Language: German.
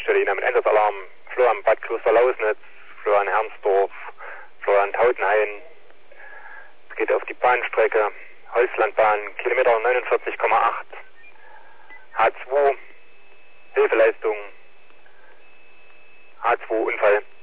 Dienststelle Ihnen mit Einsatzalarm. Florian Bad Kloster-Lausnitz, Florian Hermsdorf, Florian Tautenhain. Es geht auf die Bahnstrecke Holzlandbahn, Kilometer 49,8. H2, Hilfeleistung, H2 Unfall.